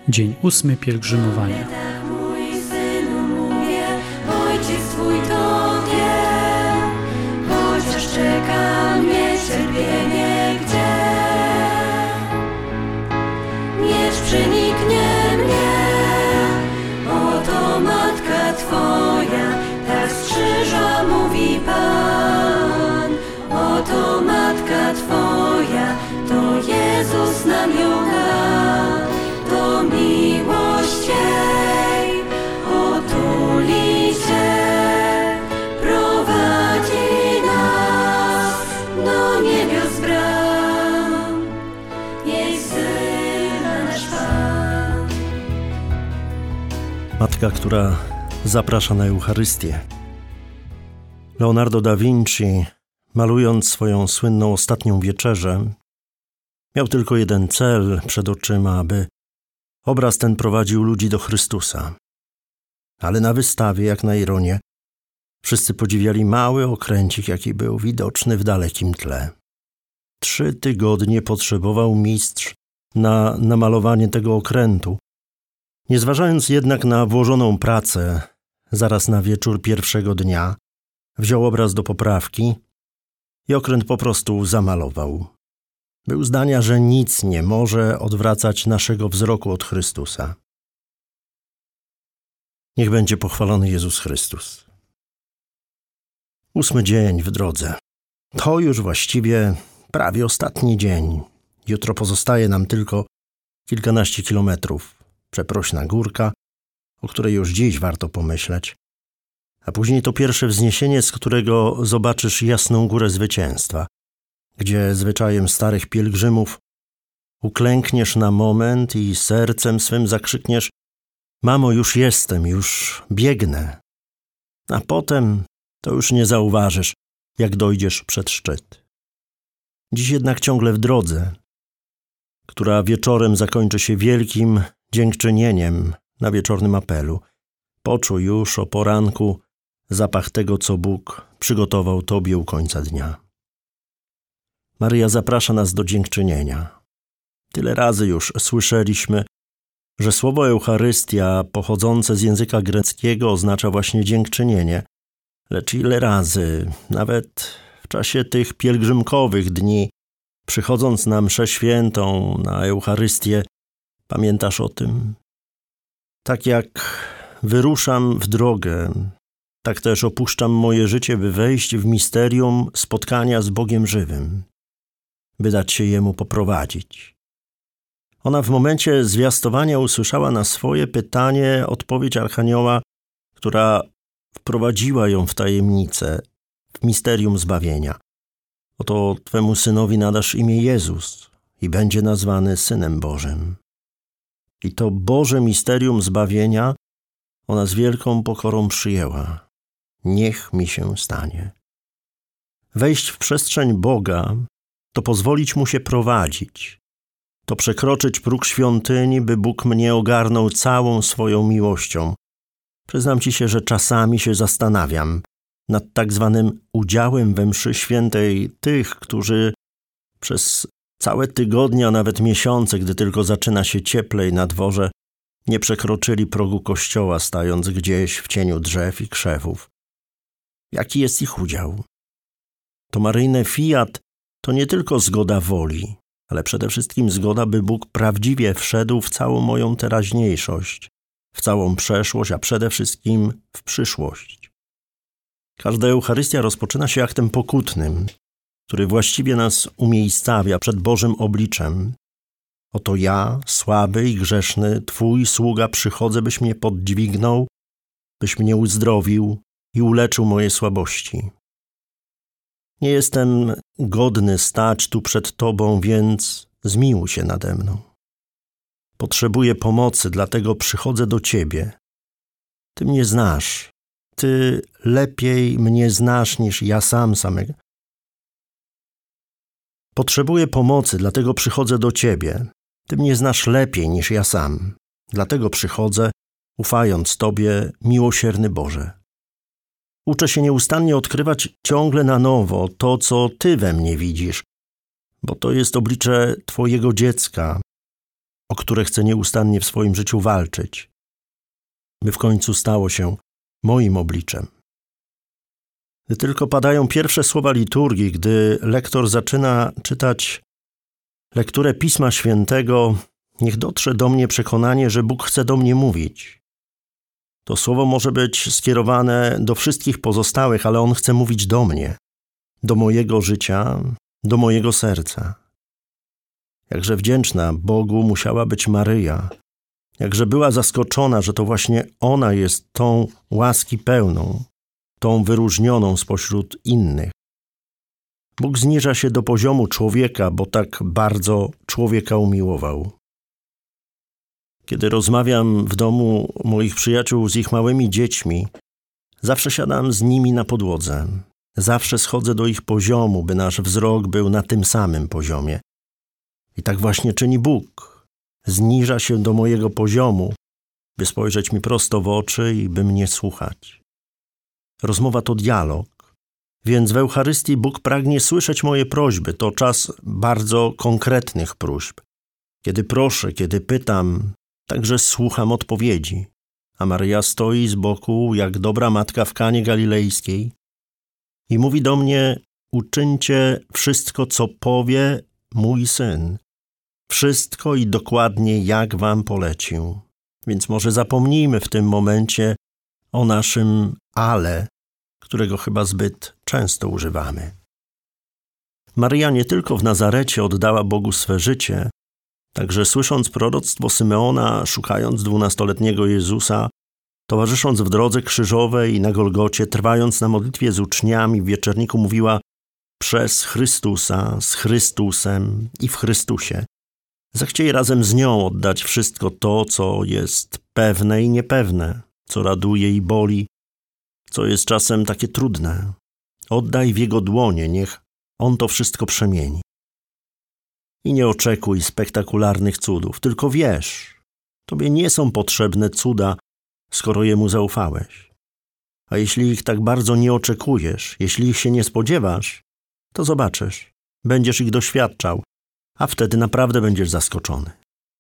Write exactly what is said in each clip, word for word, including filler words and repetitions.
Dzień ósmy pielgrzymowania. Mój synu, mówię, ojciec twój to wie, chociaż czeka mnie cierpienie gdzie. Miecz przeniknie mnie, oto matka twoja, tak z krzyża mówi Pan. Oto matka twoja, to Jezus nam ją da, to miłość jej otuli cię, prowadzi nas do niebios bram, jej Syn nasz Pan. Matka, która zaprasza na Eucharystię. Leonardo da Vinci, malując swoją słynną Ostatnią Wieczerzę, miał tylko jeden cel przed oczyma, aby obraz ten prowadził ludzi do Chrystusa. Ale na wystawie, jak na ironię, wszyscy podziwiali mały okręcik, jaki był widoczny w dalekim tle. Trzy tygodnie potrzebował mistrz na namalowanie tego okrętu. Nie zważając jednak na włożoną pracę, zaraz na wieczór pierwszego dnia wziął obraz do poprawki i okręt po prostu zamalował. Był zdania, że nic nie może odwracać naszego wzroku od Chrystusa. Niech będzie pochwalony Jezus Chrystus. Ósmy dzień w drodze. To już właściwie prawie ostatni dzień. Jutro pozostaje nam tylko kilkanaście kilometrów. Przeprośna górka, o której już dziś warto pomyśleć. A później to pierwsze wzniesienie, z którego zobaczysz jasną górę zwycięstwa, gdzie zwyczajem starych pielgrzymów uklękniesz na moment i sercem swym zakrzykniesz: mamo, już jestem, już biegnę. A potem to już nie zauważysz, jak dojdziesz przed szczyt. Dziś jednak ciągle w drodze, która wieczorem zakończy się wielkim dziękczynieniem na wieczornym apelu. Poczuj już o poranku zapach tego, co Bóg przygotował Tobie u końca dnia. Maryja zaprasza nas do dziękczynienia. Tyle razy już słyszeliśmy, że słowo Eucharystia pochodzące z języka greckiego oznacza właśnie dziękczynienie. Lecz ile razy, nawet w czasie tych pielgrzymkowych dni, przychodząc na mszę świętą, na Eucharystię, pamiętasz o tym? Tak jak wyruszam w drogę, tak też opuszczam moje życie, by wejść w misterium spotkania z Bogiem żywym, by dać się Jemu poprowadzić. Ona w momencie zwiastowania usłyszała na swoje pytanie odpowiedź Archanioła, która wprowadziła ją w tajemnicę, w misterium zbawienia. Oto Twemu synowi nadasz imię Jezus i będzie nazwany Synem Bożym. I to Boże misterium zbawienia ona z wielką pokorą przyjęła. Niech mi się stanie. Wejść w przestrzeń Boga to pozwolić Mu się prowadzić. To przekroczyć próg świątyni, by Bóg mnie ogarnął całą swoją miłością. Przyznam Ci się, że czasami się zastanawiam nad tak zwanym udziałem we mszy świętej tych, którzy przez całe tygodnie, a nawet miesiące, gdy tylko zaczyna się cieplej na dworze, nie przekroczyli progu kościoła, stając gdzieś w cieniu drzew i krzewów. Jaki jest ich udział? To maryjne fiat to nie tylko zgoda woli, ale przede wszystkim zgoda, by Bóg prawdziwie wszedł w całą moją teraźniejszość, w całą przeszłość, a przede wszystkim w przyszłość. Każda Eucharystia rozpoczyna się aktem pokutnym, który właściwie nas umiejscawia przed Bożym obliczem. Oto ja, słaby i grzeszny, Twój sługa, przychodzę, byś mnie poddźwignął, byś mnie uzdrowił i uleczył moje słabości. Nie jestem godny stać tu przed Tobą, więc zmiłuj się nade mną. Potrzebuję pomocy, dlatego przychodzę do Ciebie. Ty mnie znasz. Ty lepiej mnie znasz niż ja sam samego. Potrzebuję pomocy, dlatego przychodzę do Ciebie. Ty mnie znasz lepiej niż ja sam. Dlatego przychodzę, ufając Tobie, miłosierny Boże. Uczę się nieustannie odkrywać ciągle na nowo to, co Ty we mnie widzisz, bo to jest oblicze Twojego dziecka, o które chcę nieustannie w swoim życiu walczyć, by w końcu stało się moim obliczem. Gdy tylko padają pierwsze słowa liturgii, gdy lektor zaczyna czytać lekturę Pisma Świętego, niech dotrze do mnie przekonanie, że Bóg chce do mnie mówić. To słowo może być skierowane do wszystkich pozostałych, ale On chce mówić do mnie, do mojego życia, do mojego serca. Jakże wdzięczna Bogu musiała być Maryja, jakże była zaskoczona, że to właśnie ona jest tą łaski pełną, tą wyróżnioną spośród innych. Bóg zniża się do poziomu człowieka, bo tak bardzo człowieka umiłował. Kiedy rozmawiam w domu moich przyjaciół z ich małymi dziećmi, zawsze siadam z nimi na podłodze. Zawsze schodzę do ich poziomu, by nasz wzrok był na tym samym poziomie. I tak właśnie czyni Bóg. Zniża się do mojego poziomu, by spojrzeć mi prosto w oczy i by mnie słuchać. Rozmowa to dialog, więc w Eucharystii Bóg pragnie słyszeć moje prośby. To czas bardzo konkretnych próśb. Kiedy proszę, kiedy pytam, także słucham odpowiedzi. A Maryja stoi z boku, jak dobra matka w Kanie Galilejskiej i mówi do mnie: uczyńcie wszystko, co powie mój Syn. Wszystko i dokładnie, jak wam polecił. Więc może zapomnijmy w tym momencie o naszym ale, którego chyba zbyt często używamy. Maryja nie tylko w Nazarecie oddała Bogu swe życie, także słysząc proroctwo Symeona, szukając dwunastoletniego Jezusa, towarzysząc w drodze krzyżowej i na Golgocie, trwając na modlitwie z uczniami w wieczorniku, mówiła: przez Chrystusa, z Chrystusem i w Chrystusie. Zechciej razem z nią oddać wszystko to, co jest pewne i niepewne, co raduje i boli, co jest czasem takie trudne. Oddaj w Jego dłonie, niech On to wszystko przemieni. I nie oczekuj spektakularnych cudów, tylko wierz. Tobie nie są potrzebne cuda, skoro Jemu zaufałeś. A jeśli ich tak bardzo nie oczekujesz, jeśli ich się nie spodziewasz, to zobaczysz, będziesz ich doświadczał, a wtedy naprawdę będziesz zaskoczony.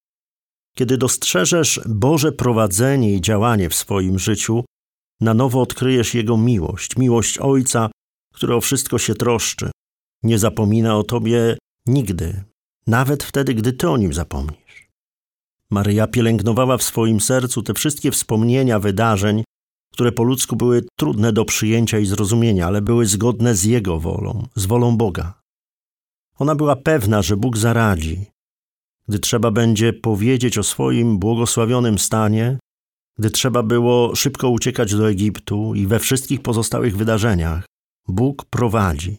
Kiedy dostrzeżesz Boże prowadzenie i działanie w swoim życiu, na nowo odkryjesz Jego miłość, miłość Ojca, który o wszystko się troszczy. Nie zapomina o Tobie nigdy, nawet wtedy, gdy Ty o Nim zapomnisz. Maryja pielęgnowała w swoim sercu te wszystkie wspomnienia wydarzeń, które po ludzku były trudne do przyjęcia i zrozumienia, ale były zgodne z Jego wolą, z wolą Boga. Ona była pewna, że Bóg zaradzi. Gdy trzeba będzie powiedzieć o swoim błogosławionym stanie, gdy trzeba było szybko uciekać do Egiptu i we wszystkich pozostałych wydarzeniach, Bóg prowadzi.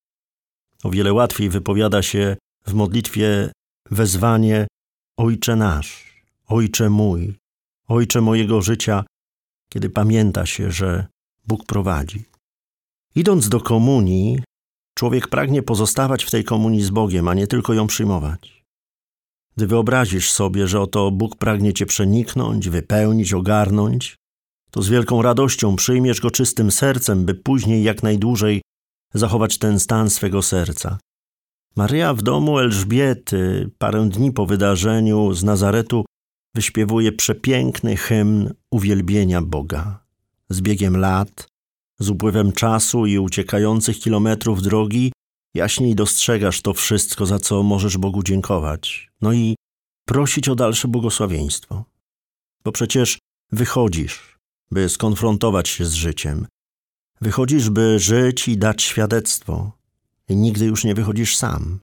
O wiele łatwiej wypowiada się w modlitwie wezwanie: Ojcze nasz, Ojcze mój, Ojcze mojego życia, kiedy pamięta się, że Bóg prowadzi. Idąc do komunii, człowiek pragnie pozostawać w tej komunii z Bogiem, a nie tylko ją przyjmować. Gdy wyobrazisz sobie, że oto Bóg pragnie cię przeniknąć, wypełnić, ogarnąć, to z wielką radością przyjmiesz Go czystym sercem, by później jak najdłużej zachować ten stan swego serca. Maryja w domu Elżbiety parę dni po wydarzeniu z Nazaretu wyśpiewuje przepiękny hymn uwielbienia Boga. Z biegiem lat, z upływem czasu i uciekających kilometrów drogi jaśniej dostrzegasz to wszystko, za co możesz Bogu dziękować. No i prosić o dalsze błogosławieństwo. Bo przecież wychodzisz, by skonfrontować się z życiem. Wychodzisz, by żyć i dać świadectwo. I nigdy już nie wychodzisz sam.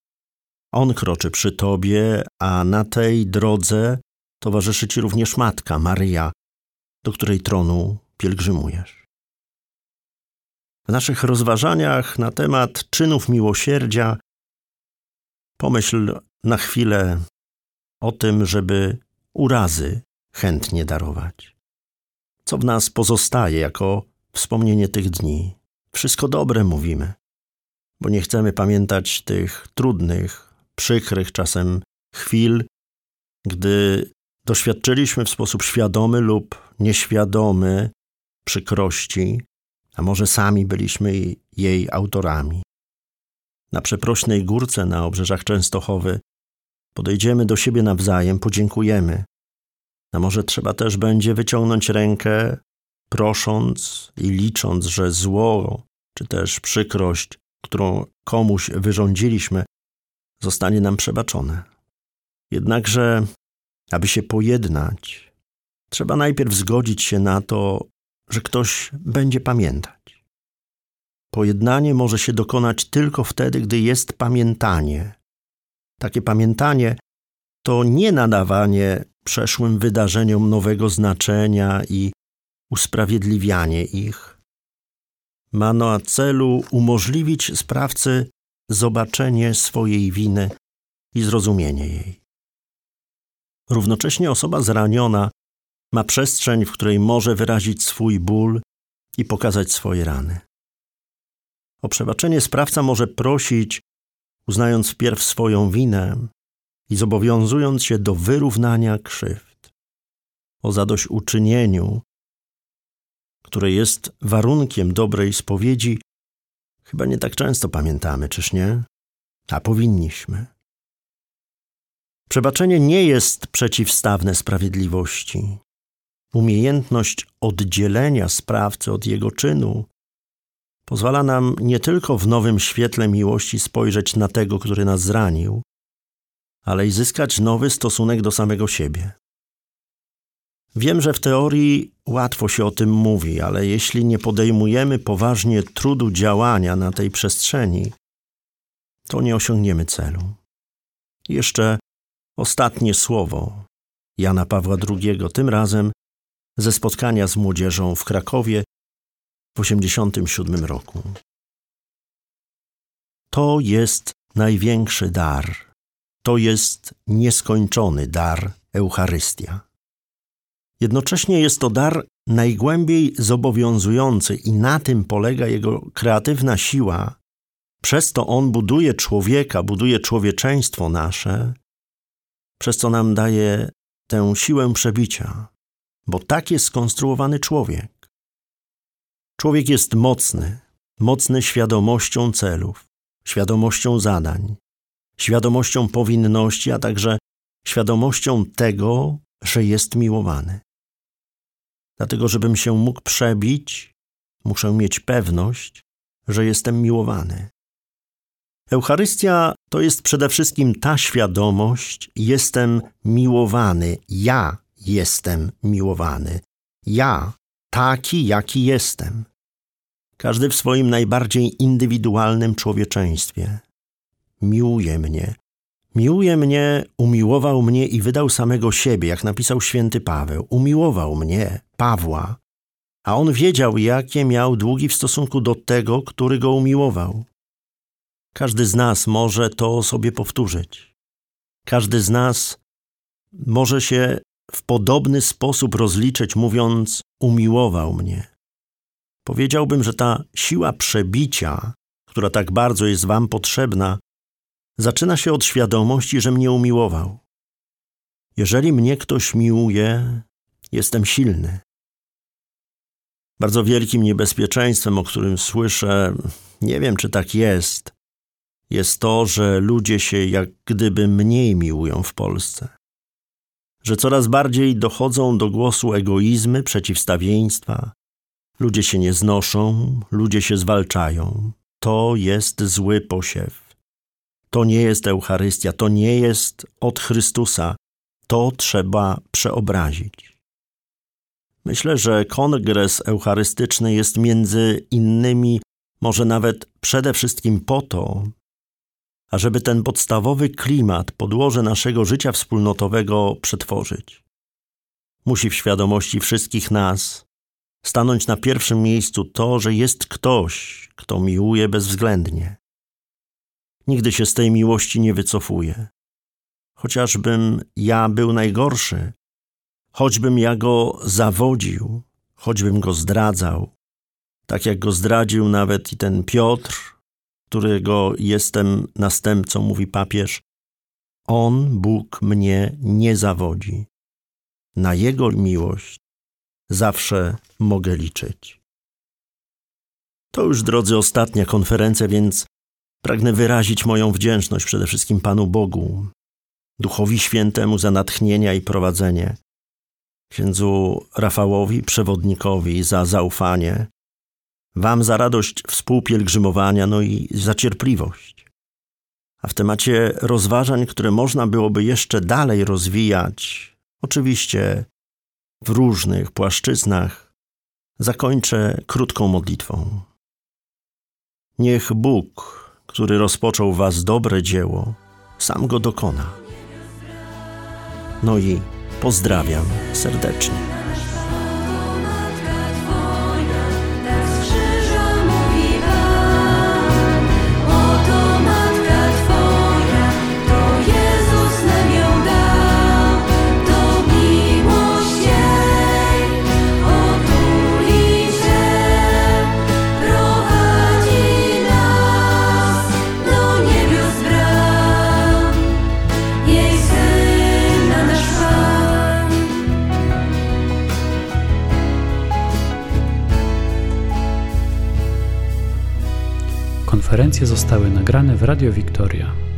On kroczy przy tobie, a na tej drodze towarzyszy ci również Matka, Maryja, do której tronu pielgrzymujesz. W naszych rozważaniach na temat czynów miłosierdzia pomyśl na chwilę o tym, żeby urazy chętnie darować. Co w nas pozostaje jako wspomnienie tych dni? Wszystko dobre mówimy, bo nie chcemy pamiętać tych trudnych, przykrych czasem chwil, gdy doświadczyliśmy w sposób świadomy lub nieświadomy przykrości, a może sami byliśmy jej autorami. Na Przeprośnej Górce na obrzeżach Częstochowy podejdziemy do siebie nawzajem, podziękujemy. A może trzeba też będzie wyciągnąć rękę, prosząc i licząc, że zło, czy też przykrość, którą komuś wyrządziliśmy, zostanie nam przebaczone. Jednakże, aby się pojednać, trzeba najpierw zgodzić się na to, że ktoś będzie pamiętać. Pojednanie może się dokonać tylko wtedy, gdy jest pamiętanie. Takie pamiętanie to nie nadawanie przeszłym wydarzeniom nowego znaczenia i usprawiedliwianie ich. Ma na celu umożliwić sprawcy zobaczenie swojej winy i zrozumienie jej. Równocześnie osoba zraniona ma przestrzeń, w której może wyrazić swój ból i pokazać swoje rany. O przebaczenie sprawca może prosić, uznając wpierw swoją winę i zobowiązując się do wyrównania krzywd. O zadośćuczynieniu, które jest warunkiem dobrej spowiedzi, chyba nie tak często pamiętamy, czyż nie? A powinniśmy. Przebaczenie nie jest przeciwstawne sprawiedliwości. Umiejętność oddzielenia sprawcy od jego czynu pozwala nam nie tylko w nowym świetle miłości spojrzeć na tego, który nas zranił, ale i zyskać nowy stosunek do samego siebie. Wiem, że w teorii łatwo się o tym mówi, ale jeśli nie podejmujemy poważnie trudu działania na tej przestrzeni, to nie osiągniemy celu. Jeszcze ostatnie słowo Jana Pawła drugiego, tym razem ze spotkania z młodzieżą w Krakowie w osiemdziesiątym siódmym roku. To jest największy dar. To jest nieskończony dar Eucharystia. Jednocześnie jest to dar najgłębiej zobowiązujący i na tym polega jego kreatywna siła. Przez to on buduje człowieka, buduje człowieczeństwo nasze, przez co nam daje tę siłę przebicia, bo tak jest skonstruowany człowiek. Człowiek jest mocny, mocny świadomością celów, świadomością zadań, świadomością powinności, a także świadomością tego, że jest miłowany. Dlatego, żebym się mógł przebić, muszę mieć pewność, że jestem miłowany. Eucharystia to jest przede wszystkim ta świadomość, jestem miłowany, ja jestem miłowany, ja taki, jaki jestem. Każdy w swoim najbardziej indywidualnym człowieczeństwie miłuje mnie. Miłuje mnie, umiłował mnie i wydał samego siebie, jak napisał święty Paweł. Umiłował mnie, Pawła, a on wiedział, jakie miał długi w stosunku do tego, który go umiłował. Każdy z nas może to sobie powtórzyć. Każdy z nas może się w podobny sposób rozliczyć, mówiąc, umiłował mnie. Powiedziałbym, że ta siła przebicia, która tak bardzo jest wam potrzebna, zaczyna się od świadomości, że mnie umiłował. Jeżeli mnie ktoś miłuje, jestem silny. Bardzo wielkim niebezpieczeństwem, o którym słyszę, nie wiem, czy tak jest, jest to, że ludzie się jak gdyby mniej miłują w Polsce. Że coraz bardziej dochodzą do głosu egoizmy, przeciwstawieństwa. Ludzie się nie znoszą, ludzie się zwalczają. To jest zły posiew. To nie jest Eucharystia, to nie jest od Chrystusa. To trzeba przeobrazić. Myślę, że kongres eucharystyczny jest między innymi, może nawet przede wszystkim po to, ażeby ten podstawowy klimat, podłoże naszego życia wspólnotowego przetworzyć. Musi w świadomości wszystkich nas stanąć na pierwszym miejscu to, że jest ktoś, kto miłuje bezwzględnie. Nigdy się z tej miłości nie wycofuje. Chociażbym ja był najgorszy, choćbym ja go zawodził, choćbym go zdradzał, tak jak go zdradził nawet i ten Piotr, którego jestem następcą, mówi papież, on, Bóg, mnie nie zawodzi. Na Jego miłość zawsze mogę liczyć. To już, drodzy, ostatnia konferencja, więc pragnę wyrazić moją wdzięczność przede wszystkim Panu Bogu Duchowi Świętemu za natchnienia i prowadzenie, księdzu Rafałowi, przewodnikowi, za zaufanie, wam za radość współpielgrzymowania, no i za cierpliwość. A w temacie rozważań, które można byłoby jeszcze dalej rozwijać, oczywiście w różnych płaszczyznach, zakończę krótką modlitwą. Niech Bóg, który rozpoczął w was dobre dzieło, sam go dokona. No i pozdrawiam serdecznie. Konferencje zostały nagrane w Radio Wiktoria.